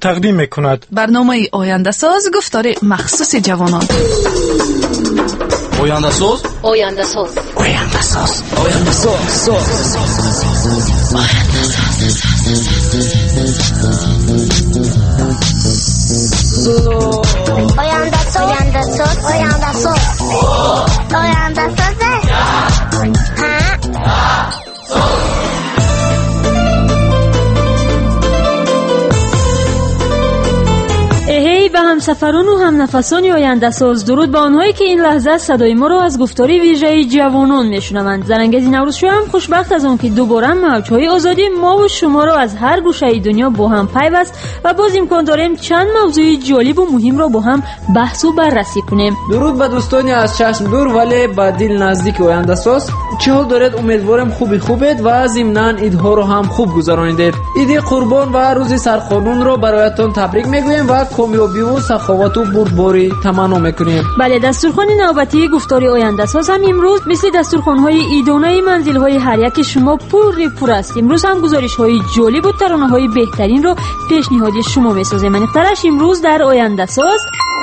تقدیم میکند. برنامه آینده ساز گفتار مخصوص جوانان. آینده ساز، آینده ساز، آینده ساز، آینده ساز، آینده ساز، آینده ساز، آینده ساز، آینده ساز. به همسفران و هم نفسان آینده ساز، درود با آنهایی که این لحظه صدای ما را از گفتاری ویژه جوانان میشنوند. زرنگزی نوروز شو هم خوشبخت از اون که دوباره موجهای آزادی ما و شما را از هر گوشه دنیا با هم پیوست و باز امکان داریم چند موضوع جالب و مهم را با هم بحث و بررسی کنیم. درود به دوستانی از چشم دور ولی با دل نزدیک آینده ساز. چه حال دارید؟ امیدوارم خوبید و ضمناً عیدها رو هم خوب گذراندید. عید قربان و روز سرخانون رو برایتان تبریک میگویم و کامیابی و سخاوت و بردباری تمنا میکنیم. بله، دستورخوان نوبتی گفتاری آینده ساز هم امروز مثل دستورخوان‌های عیدانه منزل‌های هر یک شما پر است. امروز هم گزارش‌های جالب و ترانه‌های بهترین رو پیشنهاد شما می‌سازیم. منیخترش امروز در آینده ساز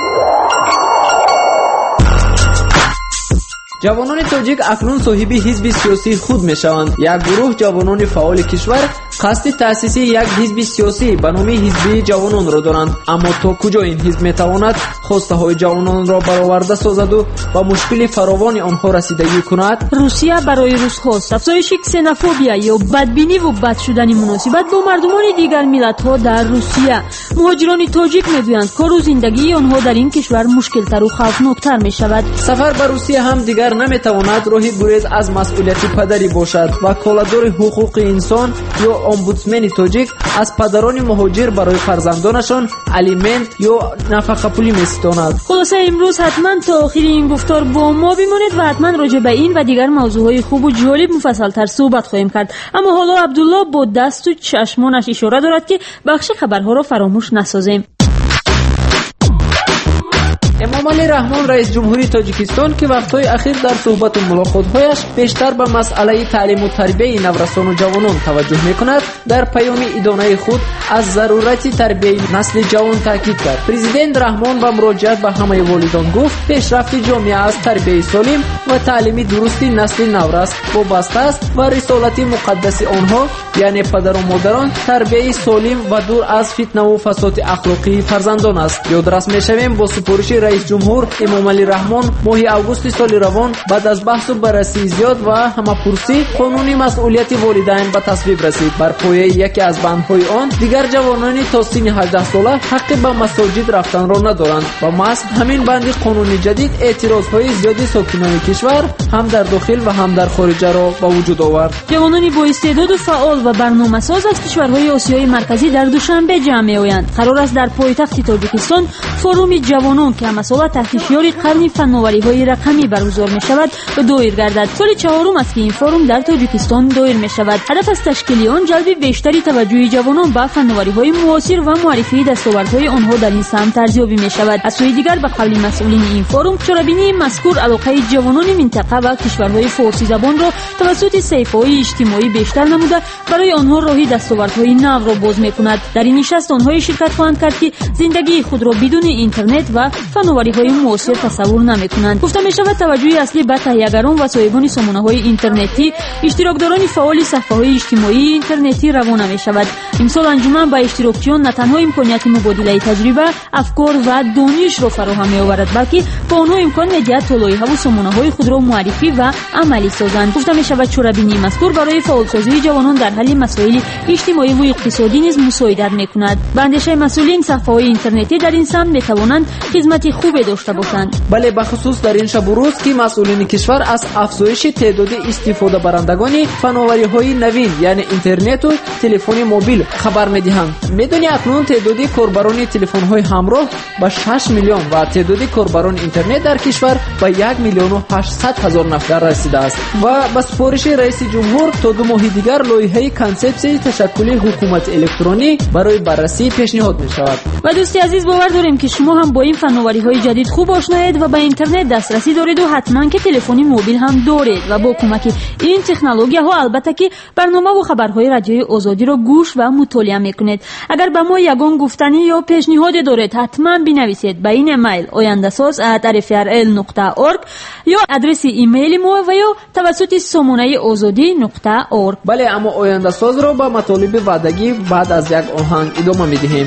جوانان تاجیک اکنون صاحب حزب سیاسی خود میشوند. یک گروه جوانان فعال کشور قصد تأسیس یک حزب سیاسی به نام حزب جوانان را دارند، اما تا کجا این حزب میتواند خواسته های جوانان را برآورده سازد و با مشکل فراوان آنها رسیدگی کند؟ روسیه برای روس‌ها افزایش کسنوفوبیا یا بدبینی و بد شدن مناسبت با مردمان دیگر ملت‌ها در روسیه. مهاجران تاجیک میگویند کار و زندگی آنها در این کشور مشکل‌تر و خوفناک‌تر می‌شود. سفر به روسیه هم دیگر نمیتواند راه گریز از مسئولیت پدری باشد و کالادور حقوق انسان یا امبودسمن تاجیک از پدران مهاجر برای فرزندانشان الیمنت یا نفقه پولی میستاند. خلاصه امروز حتما تا آخر این گفتار با ما بمانید و حتما راجع به این و دیگر موضوعهای خوب و جالب مفصل‌تر صحبت خواهیم کرد. اما حالا عبدالله با دست و چشمانش اشاره دارد که بخش خبرها را فراموش نسازیم. امامعلی رحمان رئیس جمهوری تاجیکستان که وقتهای اخیر در صحبت و ملاقات‌هایش بیشتر به مسئله تعلیم و تربیت نوجوانان و جوانان توجه می‌کند، در پیام ادانه خود از ضرورت تربیت نسل جوان تاکید کرد. پرزیدنت رحمان با مراجعت به همه والدان گفت پیشرفت جامعه از تربیت سالم و تعلیم درست نسل نو است وابسته است و رسالت مقدس آنها یعنی پدر و مادران تربیت سالم و دور از فتنه و فساد اخلاقی فرزندان است. یادرس می‌شویم با سپارش رئیس جمهور امامعلی رحمان ماه آگوست سال روان بعد از بحث و بررسی زیاد و همه‌پرسی قانونی مسئولیت والدین به تصویب رسید. بر پایه یکی از بندهای آن دیگر جوانان تا سن 18 ساله حق به مساجد رفتن را ندارند و محض همین بند قانونی جدید اعتراضهای زیادی ساکنان کشور هم در داخل و هم در خارج را به وجود آورد. جوانان با استعداد و فعال و برنامه‌ساز از کشورهای آسیای مرکزی در دوشنبه جمع می‌آیند. قرار است در پایتخت تاجیکستان فروم جوانان که مسئله تحت شعار قرن فناوری‌های رقمی برگزار می‌شود و دایر گردد. سال چهارم است که این فروم در تاجیکستان دایر می‌شود. هدف از تشکیل آن جلب بیشتری توجه جوانان به فناوری‌های معاصر و معرفی دستاوردهای آنها در این سمت ارزیابی می‌شود. از سوی دیگر به قول مسئولین این فروم چرابینی مذکور علاقه جوانان منطقه و کشورهای فارسی زبان را توسط صحیفه‌های اجتماعی بیشتر نموده برای آنها راهی دستاوردهای نو را باز می‌کند. در این نشست آنها شرکت خواهند کرد که زندگی خود را بدون اینترنت و فناوری‌های معاصر تصور نمی‌کنند. گفته می‌شود توجه اصلی به تهیه‌گران و صاحبان سامانه‌های اینترنتی، اشتراکداران فعال صفحه‌های اجتماعی اینترنتی روانه می‌شود. امسال انجمن به اشتراکچیان نه تنها امکانیت مبادله تجربه، افکار و دانش را فراهم می‌آورد، بلکه با آنها امکان می‌دهد تا لایحه و سامانه‌های خود را معرفی و عملی سازند. گفته می‌شود چرابینی مذکور برای فعالسازی جوانان در حل مسائل اجتماعی و اقتصادی نیز مساعدت می‌کند. به اندیشه مسئولین صفحه‌های اینترنتی در این سمت می‌توانند خدمت خوبی داشته باشند. بله، بخصوص در این شب و روز که مسئولین کشور از افزایش تعداد استفاده برندگان فناوری‌های نوین یعنی اینترنت و تلفن موبیل خبر می‌دهند. می‌دونی اکنون تعداد کاربران تلفن‌های همراه به 6 میلیون و تعداد کاربران اینترنت در کشور به 1 میلیون و 800,000 نفر رسیده است و با سفارش رئیس جمهور تا 2 ماه دیگر لایحه کانسپسی تشکیل حکومت الکترونی برای بررسی پیشنهاد می شود. و دوستی عزیز، باور داریم که شما هم با این فناوری‌های جدید خوب آشنایید و به اینترنت دسترسی دارید و حتما که تلفنی موبیل هم دارید و با کمک این تکنولوژی‌ها البته که برنامه و خبرهای رادیوی آزادی را گوش و مطالعه می‌کنید. اگر به ما یگان گفتنی یا پیشنهاد دارید حتما بنویسید به این ایمیل oyandasaz@rfrl.org یا آدرس ایمیل ما و یا توسط سامانه azadi.org. بله، اما آینده ساز را با مطالب وعدگی بعد از یک آهنگ ادامه می‌دهیم.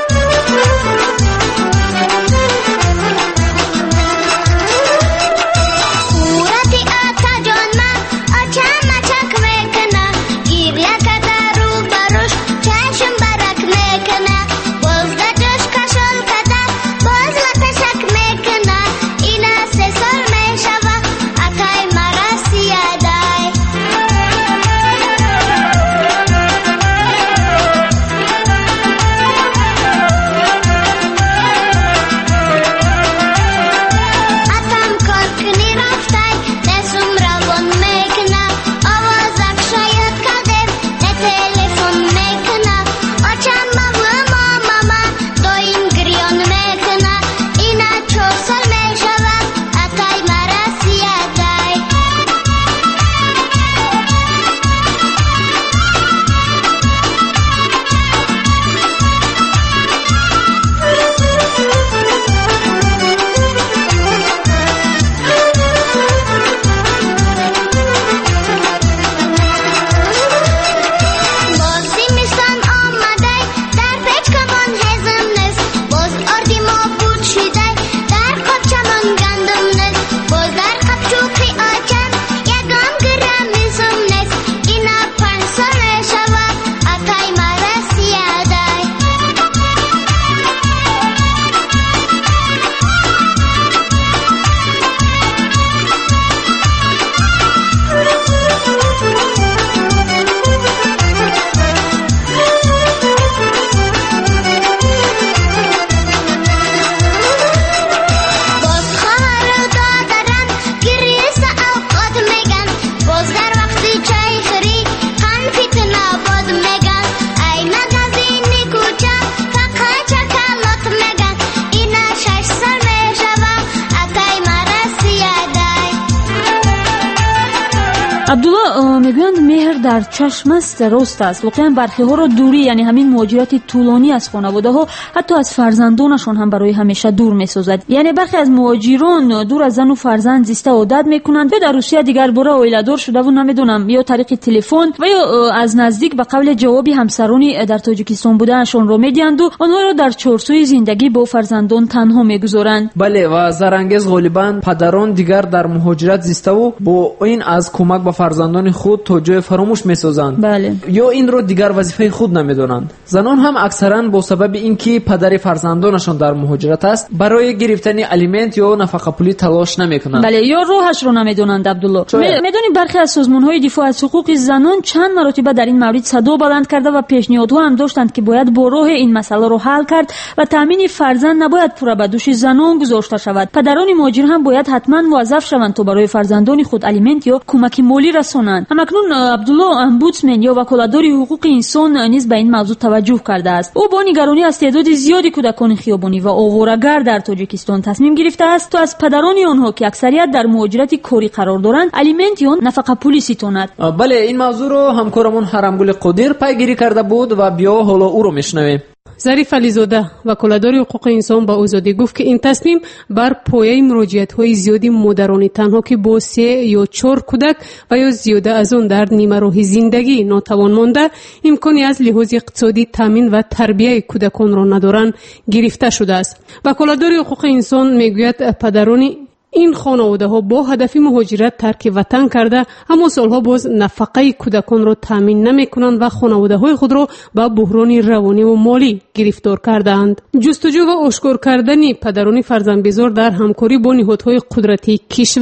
عبدالله، میگویند مهر در چشم است، راست است. واقعا برخی ها را دوری، یعنی همین مهاجرت طولانی از خانواده ها حتی از فرزندانشان هم برای همیشه دور میسازد. یعنی برخی از مهاجران دور از زن و فرزند زیسته عادت میکنند یا در روسیه دیگر باره عائله‌دار شده و نمیدونم یا طریق تلفن و یا از نزدیک به قول جوابی همسرانی در تاجیکستان بودنشان را میدهند و آنها را در چارچوب زندگی با فرزندان تنها میگذارند. بله، و زرانگیز غالبا پدران دیگر در مهاجرت زیسته و با این از کمک به فرزندان خود توجه فراموش میسازند. بله. یا این رو دیگر وظیفه خود نمیدونند. زنان هم اکثرا با سبب اینکه پدر فرزندانشان در مهاجرت است برای گرفتن الیمنت یا نفقه پولی تلاش نمیکنند. بله، یا راهش رو نمیدونند. عبدالله، میدونی برخی از سازمان‌های دفاع از حقوق زنان چند مرتبه در این مورد صدا بلند کرده و پیشنهادها هم داشتند که باید با راه این مسئله رو حل کرد و تامین فرزند نباید پورا به دوش زنان گذاشته شود. پدران مهاجر هم باید حتما موظف شوند تا برای فرزندان خود الیمنت یا کمک مالی رسانند. همکنون عبدالله، امبودسمن یا وکالتدار حقوق انسان نیز به این موضوع توجه کرده است. او با نگرانی از تعداد زیادی کودکان خیابانی و آواره‌گر در تاجیکستان تصمیم گرفته است تا از پدران آنها که اکثریت در مهاجرت کاری قرار دارند الیمنت یا نفقه پولی ستاند. بله، این موضوع رو همکارمون حرمگل قادر پیگیری کرده بود و بیا حالا او رو میشنویم. ظریف علیزاده، وکالتدار حقوق انسان، با آزادی گفت که این تصمیم بر پایه مراجعت‌های زیادی مادران تنها که با 3 یا 4 کودک و یا زیاده از آن در نیمه راه زندگی ناتوان مانده امکانی از لحاظ اقتصادی تامین و تربیت کودکان را ندارند گرفته شده است. وکالتدار حقوق انسان میگوید پدران این خانواده ها با هدف مهاجرت ترک وطن کرده اما سالها باز نفقه کودکان را تامین نمی کنند و خانواده های خود را به بحران روانی و مالی گرفتار کردند. جستجو و آشکار کردن پدران فرزندبزار در همکاری با نهادهای قدرتی کشور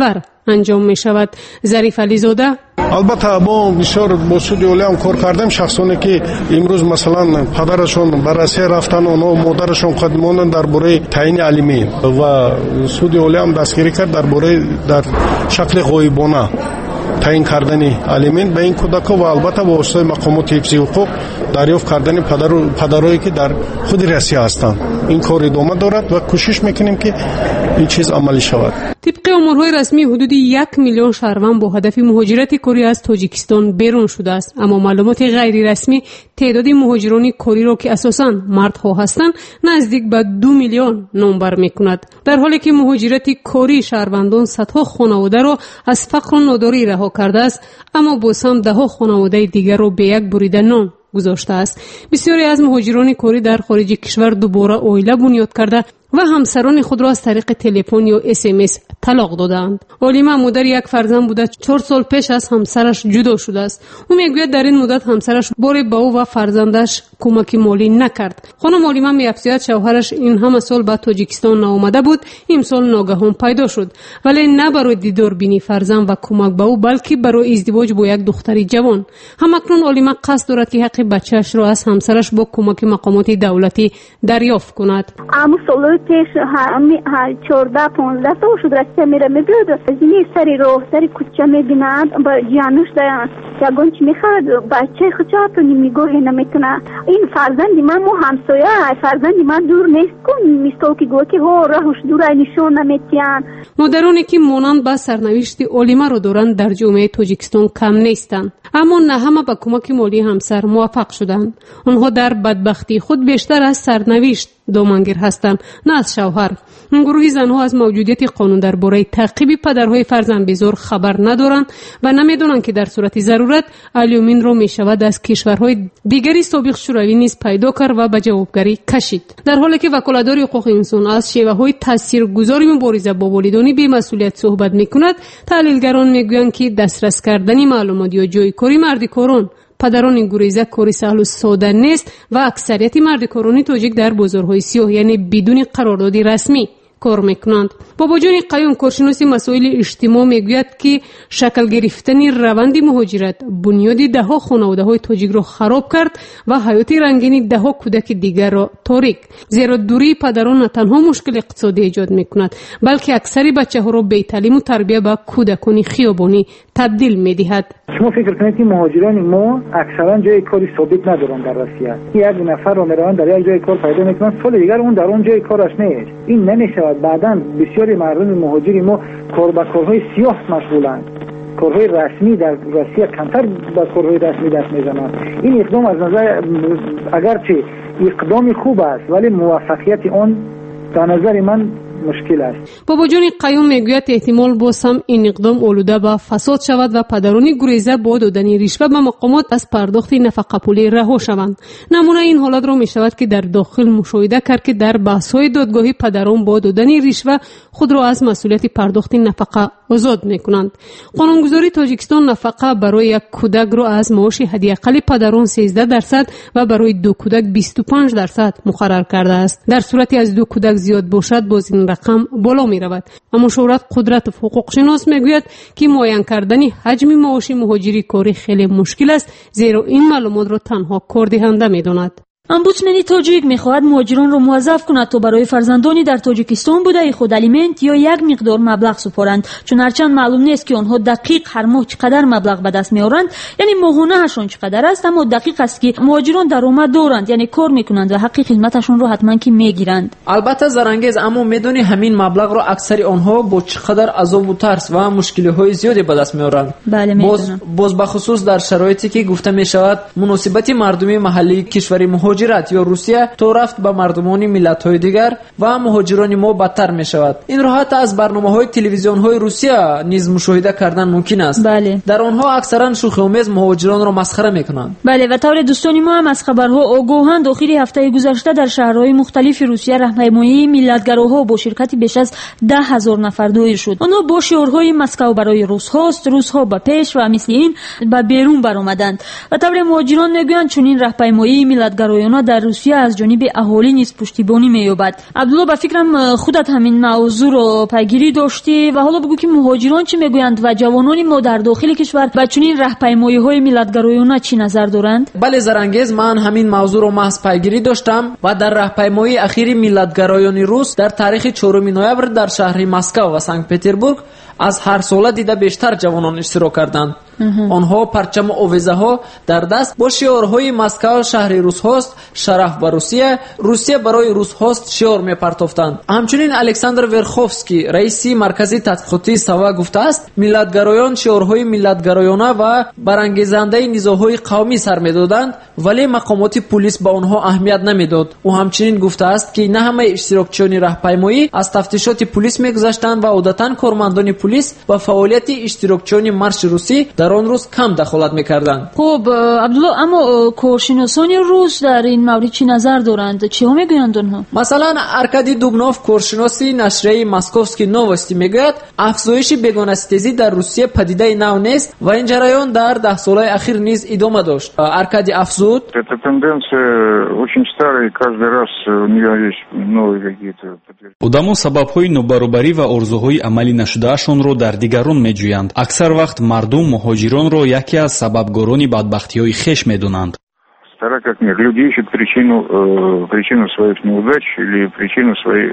انجام می شود. ظریف علیزاده: البته ما بسیار با سودی اولیه هم کار کردیم. شخصانی که امروز مثلا پدرشون بررسی رفتن اونها مادرشون قدماندن درباره تعیین علمی و سودی اولیه هم دستگیری کرد در شکل غایبانه تعیین کردن علمین به این کودکان و البته با واسطه مقامات حفظی حقوق دریافت کردن پدرایی که در خود روسیه هستند. این کار ادامه دارد و کوشش میکنیم که این چیز عملی شود. طبق امورهای رسمی حدود 1 میلیون شهروند با هدف مهاجرت کوری از تاجیکستان بیرون شده است، اما معلومات غیر رسمی تعداد مهاجران کوری را که اساساً مردها هستند نزدیک به 2 میلیون نامبر میکند، در حالی که مهاجرت کوری شهروندان صدها خانواده را از فقر و ناداری رها کرده است، اما باز هم دهها خانواده دیگر را به یک بریده نان گذاشته است. بسیاری از مهاجران کوری در خارج کشور دوباره عائله بنیاد کرده و همسران خود را از طریق تلفن یا SMS طلاق دادند. علیمه مادر یک فرزند بوده، 4 سال پیش از همسرش جدا شده است. او میگوید در این مدت همسرش بار به او و فرزندش کمک مالی نکرد. خانم علیمه می‌افزاید شوهرش این همه سال به تاجیکستان نآمده بود، امسال ناگهان پیدا شد، ولی نه برای دیدار بینی فرزند و کمک به او، بلکه برای ازدواج با یک دختری جوان. همکنون علیمه قصد دارد که حق بچه‌اش را از همسرش با کمک مقامات دولتی دریافت کند. پیش 14-15 سال شد راسته میره میبود زنی سری راه سری کوچه میبیند با جانوش دارن یگون چی میخواد بچه خودشو نمیگوه نمیتونه. این فرزندی من مو همسایه فرزندی من دور نیست کن میستو که گوه که ها راهش دور نشون نمیتیان. مادرانی که مانند به سرنوشت علیمه رو دارند در جامعه تاجیکستان کم نیستند، اما نه همه به کمک مالی همسر موفق شدند. آنها در بدبختی خود بیشتر از سرنوشت دامنگیر هستند نه از شوهر. این گروه زنها از موجودیت قانون درباره تعقیب پدرهای فرزند بیزار خبر ندارند و نمیدونند که در صورت ضرورت الیومین را میشود از کشورهای دیگری سابق شوروی نیز پیدا کرد و به جوابگری کشید. در حالی که وکالتدار حقوق انسان از شیوه‌های تاثیرگذار مبارزه با والدان بی‌مسئولیت صحبت می‌کند، تحلیلگران میگویند که دسترس کردن معلومات یا جایکاری مردکاران پدران گریزه کاری سهل و ساده نیست و اکثریت مردکاران تاجیک در بازارهای سیاه یعنی بدون قرارداد رسمی کار میکنند. بابا جان قیوم کارشناس مسائل اجتماع میگوید که شکل گرفتن روند مهاجرت بنیاد دهها خانواده های تاجیک را خراب کرد و حیات رنگین دهها کودک دیگر را تاریک، زیرا دوری پدران نه تنها مشکل اقتصادی ایجاد میکند بلکه اکثر بچه ها را بی تعلیم و تربیت به کودکان خیابانی تبدیل میدهد. شما فکر کنید که مهاجران ما اکثرا جای کاری ثابت ندارند در روسیه. یک نفر رو میروند در یک جای کار پیدا میکنن، سال دیگر اون در اون جای کارش نیست. این نمیشود. بعداً بسیاری مردم مهاجری ما کارهای سیاه مشغولند. کارهای رسمی در روسیه کمتر با کارهای رسمی دست میزنند. این اقدام از نظر اگرچه اقدام خوب است ولی موفقیت آن در نظر من مشکل است. بابا جان قیوم میگوید احتمال باز هم این اقدام آلوده به فساد شود و پدران گریزه با دادن رشوه به مقامات از پرداخت نفقه پولی رها شوند. نمونه این حالت را می شود که در داخل مشاهده کرد که در بحث‌های دادگاهی پدران با دادن رشوه خود را از مسئولیت پرداخت نفقه آزاد میکنند. قانونگذاری تاجیکستان نفقه برای یک کودک را از معاش حداقل پدران 13% و برای 2 کودک 25% مقرر کرده است. در صورتی از 2 کودک زیاد باشد باز این رقم بالا می رود. اما شورت قدرت حقوق شناس میگوید که معین کردن حجم معاش مهاجری کاری خیلی مشکل است، زیرا این معلومات را تنها کاردهنده میداند. امبودسمن تاجیک میخواهد مهاجران را موظف کند تا برای فرزندانی در تاجیکستان بوده خود الیمنت یا یک مقدار مبلغ سپارند، چون هرچند معلوم نیست که آنها دقیق هر ماه چقدر مبلغ به دست میآورند، یعنی ماهانه هاشون چقدر است، اما دقیق است که مهاجران درآمد دارند، یعنی کار میکنند و حق خدمتشون رو حتما که میگیرند. البته زرانگیز، اما میدونی همین مبلغ رو اکثر آنها با چقدر عذاب و ترس و مشکل‌های زیادی به دست میآورند. بله میدونم. باز به خصوص در شرایطی که گفته میشود مناسبت مردمی محلی کشور مهاجرت یا روسیه تو رفت به مردمان ملت‌های دیگر و مهاجران ما بدتر میشود. این را حتی از برنامه‌های تلویزیون‌های روسیه نیز مشاهده کردن ممکن است. بله. در آنها اکثرا شوخی‌آمیز مهاجران را مسخره میکنند. بله و طور دوستان ما هم از خبرها آگاهند. آخر هفته گذشته در شهرهای مختلف روسیه راهپیمایی ملت‌گراها با شرکت بیش از 10,000 نفر دایر شد. آنها با شعارهای مسکو برای روس‌ها به پیش و مثل این به بیرون برآمدند. و طور مهاجران میگویند چون این راهپیمایی ملت‌گرایانه جرایان‌ها در روسیه از جانب اهالی نیز پشتیبانی می‌یابد. عبدالله، به فکرم خودت همین موضوع رو پیگیری داشتی و حالا بگو که مهاجران چی میگویند و جوانان ما در داخل کشور و چنین راهپیمایی‌های ملت‌گرایانه چی نظر دارند؟ بله زرانگیز، من همین موضوع رو محض پیگیری داشتم و در راهپیمایی اخیر ملت‌گرایان روس در تاریخ 4 نوامبر در شهر مسکو و سنت پتربورگ از هر ساله دیده بیشتر جوانان اشتراک کردند. آنها پرچم و آویزه‌ها در دست با شعارهای مسکو شهر روس هاست، شرف به روسیه، روسیه برای روس هاست شعار می‌پرتافتند. همچنین الکساندر ورخوفسکی رئیس مرکز تحقیقاتی سوا گفته است ملت‌گرایان شعارهای ملت‌گرایانه و برانگیزنده نزاع‌های قومی سر می‌دادند ولی مقامات پلیس به آنها اهمیت نمی‌داد. او همچنین گفته است که نه همه اشتراکچیان راهپیمایی از تفتیشات پلیس می‌گذشتند و عادتاً کارمندان پلیس با فعالیت اشتراکچیان مارش روسی در آن روز کم دخالت می‌کردند. خب عبدالله، اما کارشناسان روس در این مورد چی نظر دارند؟ چی ها میگویند آنها؟ مثلا ارکادی دوبنوف کارشناسی نشریه ماسکوفسکی نووستی میگوید افزایش بیگانه‌ستیزی در روسیه پدیده نو نیست و این جریان در 10 ساله اخیر نیز ادامه داشت. ارکادی افزود эта тенденция очень старая, каждый раз у нее есть новые какие-то одамон сабабҳои нобаробарӣ ва орзуҳои амалӣ нашудаашонро дар дигарон меҷӯянд. аксар вақт мардум муҳоҷиронро яке аз сабабгорони бадбахтиҳои хеш медонанд. Стара как нет. Люди ищут причину своих неудач или причину своих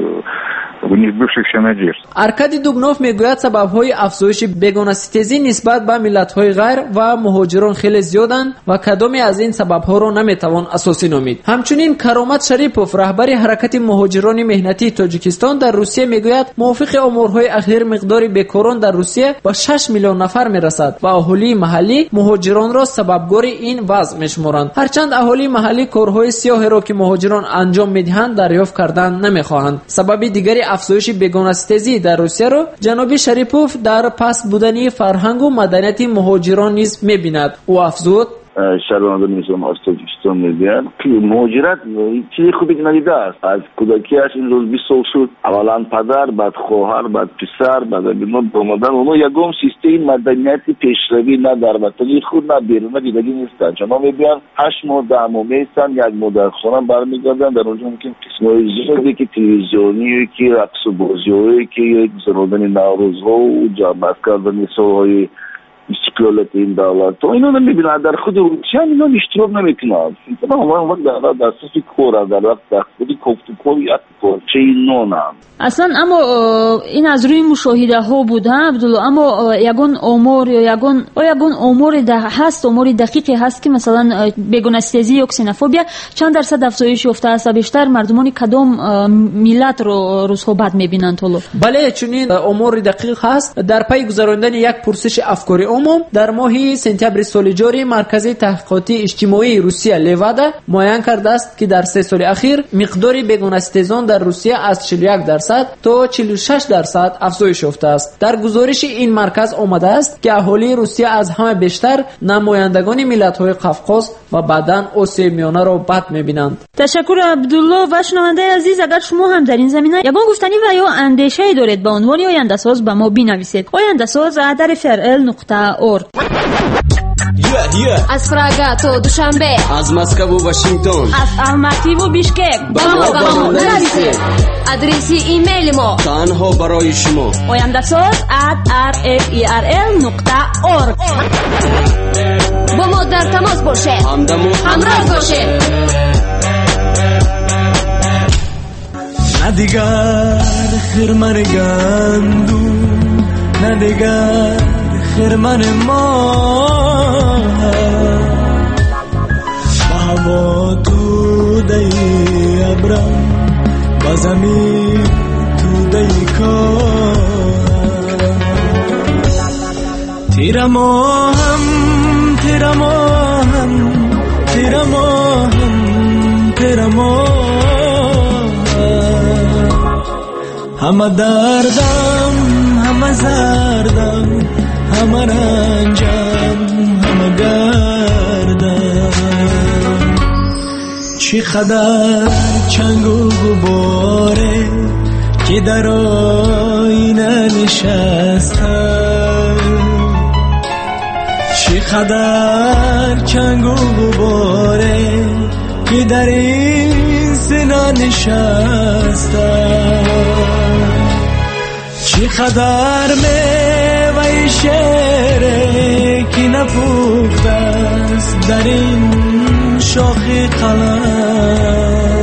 несбывшихся надежд. ارکادی دوبنوف میگوید سبب‌های افزایش بیگانه‌ستیزی نسبت به ملت‌های غیر و مهاجران خیلی زیادند و کدامی از این سبب‌ها را نمیتوان اساسی نامید. همچنین کرامت شریپوف رهبر حرکت مهاجران مهنتی تاجیکستان در روسیه میگوید موافق آمارهای اخیر مقدار بیکاران در روسیه به 6 میلیون نفر میرسد و اهالی محلی مهاجران را سببگار این وضع میشمارند. هرچند اهالی محلی کارهای سیاهی را که مهاجران انجام میدهند دریافت کردن نمیخواهند. سبب دیگری افزایش بیگانه‌ستیزی در روسیه را جناب شریپوف در پس بودنی فرهنگ و مدنیت مهاجران نیز می‌بیند. او افزود شهروندان نظام از تاجیکستان میگن که مهاجرت چیز خوبی ندیده است. از کودکیش این روز 20 سال شد اولا پدر، بعد خواهر، بعد پسر، بعد بنو دامادن اونو یگام سیستم مدنیتی پیشروی نه در وطن خود نه بیرون دیدگی نیستن. چون میگن 8 ماه 10 ماه میستن، یک ماه در خانه برمیگردن. در اونجا ممکن قسمای زیادی که تلویزیونی که رقص و بازی‌هایی که گذراندن نوروزها و جمع کردن سوهای استقلالت این دولت تو اینو نمیبینن در خود روسیه اینا اشتراک نمیکنن. اینا وقت در اساس کار در وقت خودی کوفتکویت چه نونم اصلا. اما این از روی مشاهده ها بود ها عبدالله، اما یگان آمار یا یگان آمار هست، آمار دقیقی هست که مثلا بیگانه‌ستیزی یا کسینوفوبیا چند درصد افزایش یافته است؟ بیشتر مردمان کدام ملت رو روزها بعد میبینند حالا؟ بله چنین آمار دقیق هست. در پی گذراندن یک پرسش افکاری عموم در ماه سپتامبر سال جاری مرکز تحقیقاتی اجتماعی روسیه لوادا معاین کرده است که در 3 سال اخیر مقدار بیگانه‌ستیزان در روسیه از 41% تا 46% افزایش یافته است. در گزارش این مرکز آمده است که اهالی روسیه از همه بیشتر نمایندگان ملت‌های قفقاز و بعداً آسیای میانه را بد می‌بینند. تشکر عبدالله. و شنونده عزیز، اگر شما هم در این زمینه یگان گفتنی و یا اندیشه‌ای دارید به عنوان آینده‌ساز به ما بنویسید. آینده‌ساز@frl.org. از پراگا تا دوشنبه، از مسکو و واشنگتن، از الماتی و بیشکک با ما بنویسید. آدرس ایمیل ما تنها برای شما آینده‌ساز@frl.org. با ما در تماس باشه، همراه باشه. نه دیگر خرمن گندم، نه دیگر خرمن ما، با هوا تو دی ابرم، با زمین تو دی کار. تیره ماهم تیره ماهم تیره ماهم تیره ماهم، همه دردم همه زردم همه رنجم همه گردم. چی قدر چنگ و غباره که در آینه نشستم، چی قدر چنگ و غباره که در این سینه نشسته، چقدر میوه شعری که نپخته است در این شاخ قلم.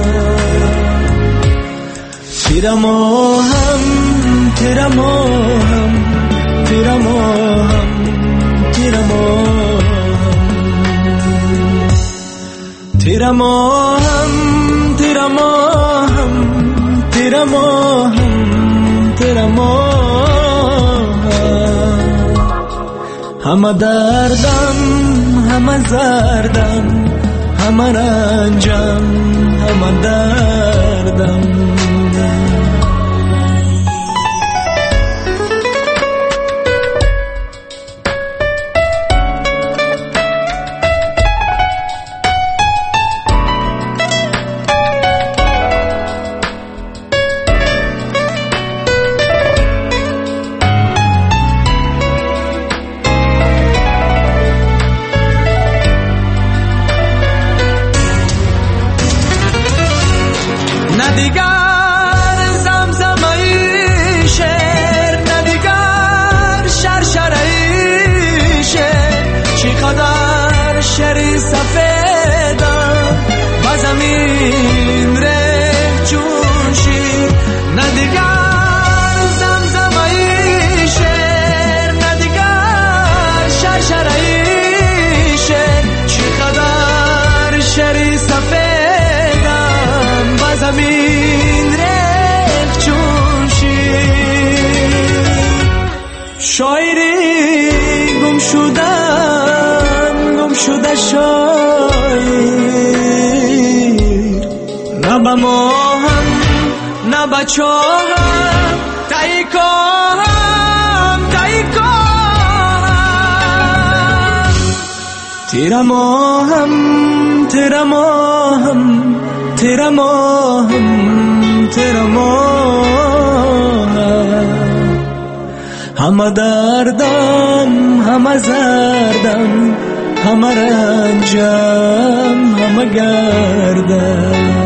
تیره ماهم تیره ماهم تیره ماهم تیره ماهم تیره ماهم تیره ماهم تیره ماهم تیره ماهم. همه دردم همه زردم همه رنجم همه دردم. شاعری گم شده شاعر، نه به ماهم نه به چاهم تایی کاهم تایی کاهم. تیره ماهم تیره ماهم تیره ماهم تیره ماهم. همه دردم همه زردم همه رنجم همه گردم.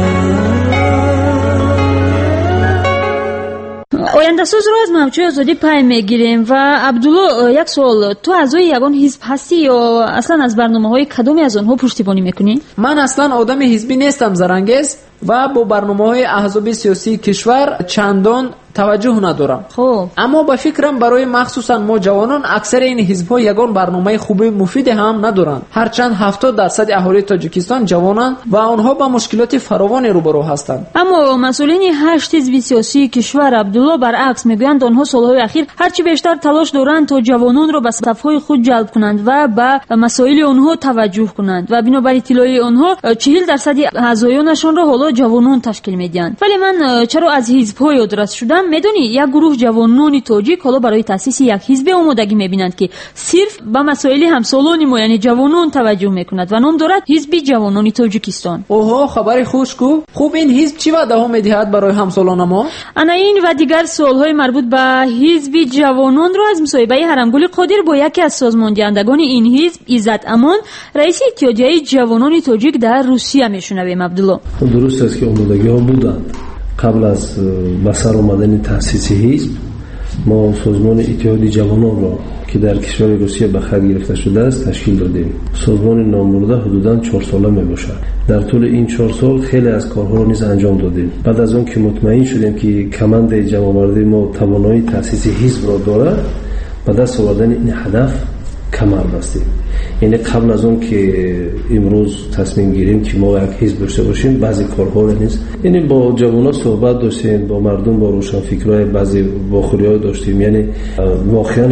ояндасоз ро аз мавҷуи озодӣ пай мегирем ва абдулло, як суол, ту аъзои ягон ҳизб ҳастӣ ё аслан аз барномаҳои кадоме аз онҳо пуштибонӣ мекунӣ? ман аслан одами ҳизбӣ нестам Зарангез ва бо барномаҳои аҳзоби сиёсии кишвар чандон таваҷҷӯҳ надорам. аммо ба фикрам барои махсусан мо ҷавонон аксари ин ҳизбҳо ягон барномаи хуби муфиде ҳам надоранд. ҳарчанд 70% аҳолии Тоҷикистон ҷавонанд ва онҳо ба мушкилоти фаровоне рӯбарӯ ҳастанд. аммо масъулини 8 ҳизби сиёсии кишвар Абдулло баръакс мегӯянд онҳо солҳои ахир ҳарчи бештар талош доранд то ҷавононро ба сафҳои худ ҷалб кунанд ва ба масоили онҳо таваҷҷӯҳ кунанд ва бинобар иттилои онҳо 40% аъзоёнашонро ҳоло ҷавонон ташкил медиҳанд. вале ман чаро аз ҳизбҳо ёдрас шудам? медонӣ, як гурӯҳ ҷавонони тоҷик ҳоло барои таъсиси як ҳизбе омодагӣ мебинанд ки сирф ба масоили ҳамсолони мо, яъне ҷавонон таваҷҷӯҳ мекунад ва ном дорад ҳизби ҷавонони Тоҷикистон. оҳо, хабари хушку. хуб, ин ҳизб чӣ ваъдаҳо медиҳад барои ҳамсолона мо? ана ин ва дигар суолҳои марбут ба ҳизби ҷавононро аз мусоҳибаи Ҳарамгули Қодир бо яке аз созмондиҳандагони ин ҳизб, Иззат Амон, раиси иттиҳодияи ҷавонони тоҷик дар Русия мешунавем. Абдулло, дуруст аст ки омодагиҳо буданд. قبل از بسر آمدن تأسیس حزب ما سازمان اتحاد جوانان را که در کشور روسیه به خط گرفته شده است تشکیل دادیم. سازمان نامبرده حدوداً 4 ساله می باشد. در طول این 4 سال خیلی از کارها را نیز انجام دادیم. بعد از آن که مطمئن شدیم که کماند جمع‌آوری ما توانایی تأسیس حزب را دارد، به دست آوردن این هدف کمر بستیم. یعنی قبل از اون که امروز تصمیم گیریم که ما یک حزب داشته باشیم، بعضی کارها رو نیست، یعنی با جوانان صحبت داشتیم، با مردم، با روشنفکرای بعضی باخوری‌ها داشتیم. یعنی واقعا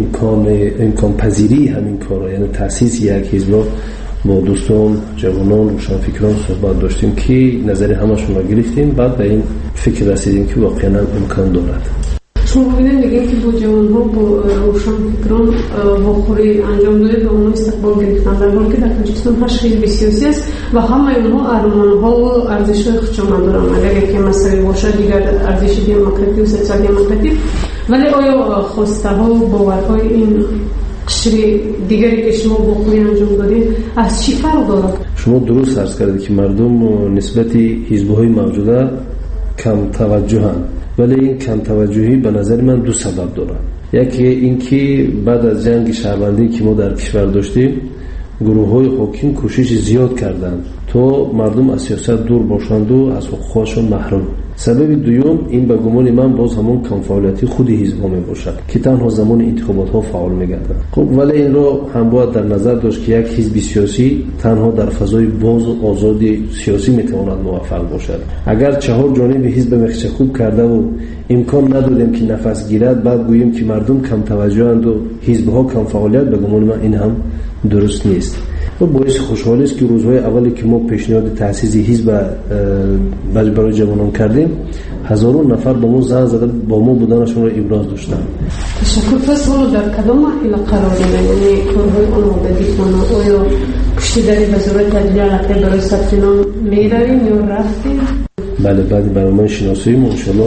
امکان پذیری همین کارا، یعنی تأسیس یک حزب با دوستان جوانان روشنفکران صحبت داشتیم که نظر همشون رو گرفتیم. بعد به این فکر رسیدیم که واقعا امکان دارد. شما ببینید میگید که با جوان‌ها با روشنفکران واخوری انجام دادید و اونها استقبال گرفتن، در حالی که در تاجیکستان 8 حزب سیاسی است و همه اونها ارمان‌ها و ارزش‌های خودشون دارن. اگر یک مسئله باشه دیگر ارزش دموکراسی و سیاست دموکراسی، ولی آیا خواسته‌ها و باورهای این قشر دیگری که شما واخوری انجام دادید از چی فرق دارد؟ شما درست عرض کردید که مردم نسبت حزب‌های موجوده کم توجهند، ولی این کم توجهی به نظر من دو سبب داره. یکی اینکه بعد از جنگ شهروندی که ما در کشور داشتیم گروه‌های حاکم کوشش زیاد کردند تا مردم از سیاست دور باشند و از حقوقشون محروم. سبب دوم این به گمان من باز همون کم فعالیتی خود حزب‌ها میباشد که تنها زمان انتخابات‌ها فعال میگردند. خب ولی این رو هم باید در نظر داشت که یک حزب سیاسی تنها در فضای باز و آزاد سیاسی میتواند موفق باشد. اگر چهار جانب حزب مخچکوب کرده و امکان ندادیم که نفس گیرد، بعد گوییم که مردم کم توجهند و حزب‌ها کم فعالیت، به گمان من این هم درست نیست. و باعث خوشحالی است که روزهای اولی که ما پیشنهاد تأسیس حزب برای جوانان کردیم، هزاران نفر با ما زنگ زده با ما بودنشون را ابراز داشتند. تشکر. پس حالا در کدام مرحله قرار دارید؟ یعنی کارهای آمادگی کنه آیا کشتیداری به صورت تجلیل برای ثبت نام می‌رویم یا رفتیم؟ بله، بعد برنامه شناسایی ما انشالله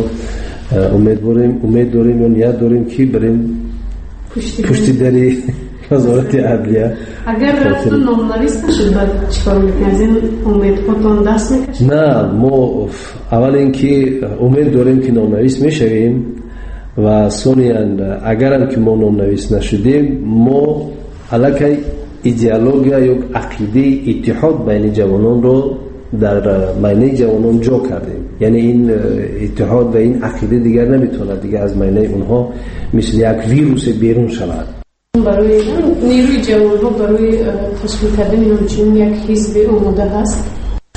امید داریم یا نیت داریم که بریم کشتیداری وزارت عدلیه. اگر رفتون نامنویس نشد بعد چیکار میکنید؟ از این امیدهاتون دست میکشید؟ نه، ما اول اینکه امید داریم که نامنویس میشویم و ثانیاً اگر هم که ما نامنویس نشدیم، ما علاقه ایدئولوژی یا عقیده اتحاد بین جوانان رو در میانه جوانان جا کردیم. یعنی این اتحاد و این عقیده دیگر نمیتونه دیگر از میانه اونها مثل یک ویروس بیرون شود. برای نیروی جوان‌ها برای تشکیل کردن همچنین یک حزب آماده هست؟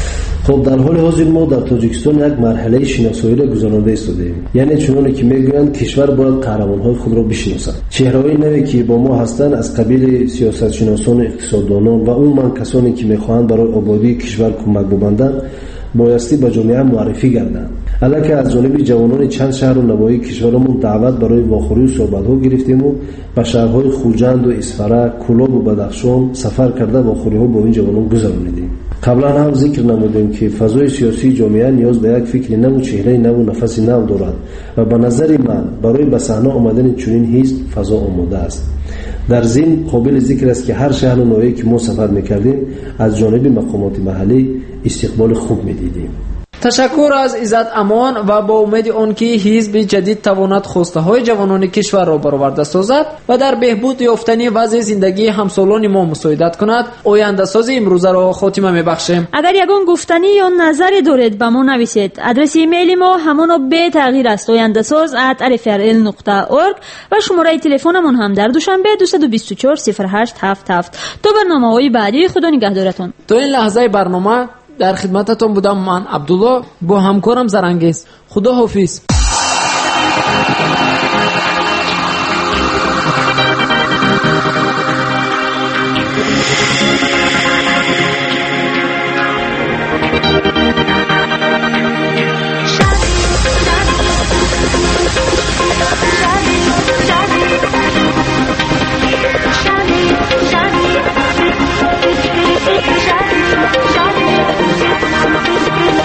خب در حال حاضر ما در تاجیکستان یک مرحله شناسایی را گذرانده ایستادیم. یعنی چنانه که میگویند کشور باید قهرمان‌های خود را بشناسد. چهره‌های نوی که با ما هستند از قبیل سیاستشناسان، اقتصاددانان و عموما کسانی که می‌خواهند برای آبادی کشور کمک ببندند بایستی به جامعه معرفی گردند. البته از جانب جوانان چند شهر و نواحی کشورمون دعوت برای واخوری و صحبت‌ها گرفتیم و به شهرهای خوجند و اسفره، کلاب و بدخشان سفر کرده واخوری‌ها با این جوانان گذراندیم. قبلا هم ذکر نمودیم که فضای سیاسی جامعه نیاز به یک فکر نو و چهره نو و نفس نو دارد و به نظر من برای به صحنه آمدن چنین حزب فضا آماده است. در ضمن قابل ذکر است که هر شهر و نواحی که ما سفر می‌کردیم از جانب مقامات محلی استقبال خوب می‌دیدیم. تشکر از عزت امان و با امید آن که حزب جدید تواند خواسته های جوانان کشور را برآورده سازد و در بهبود یافتن وضع زندگی همسالان ما مساعدت کند، آینده ساز امروزه را خاتمه میبخشیم. اگر یگان گفتنی یا نظری دارید به ما نویسید. آدرس ایمیل ما همان به تغییر است: oyandasaz@rfrl.org و شماره تلفنمون هم در دوشنبه 224 0877. تا برنامه‌های بعدی خدا نگهدارتون. تا این لحظه برنامه در خدمتتون بودم من عبدالله با همکارم زرنگیز. خدا حافظ.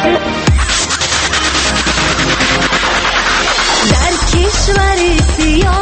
در کشور سیاه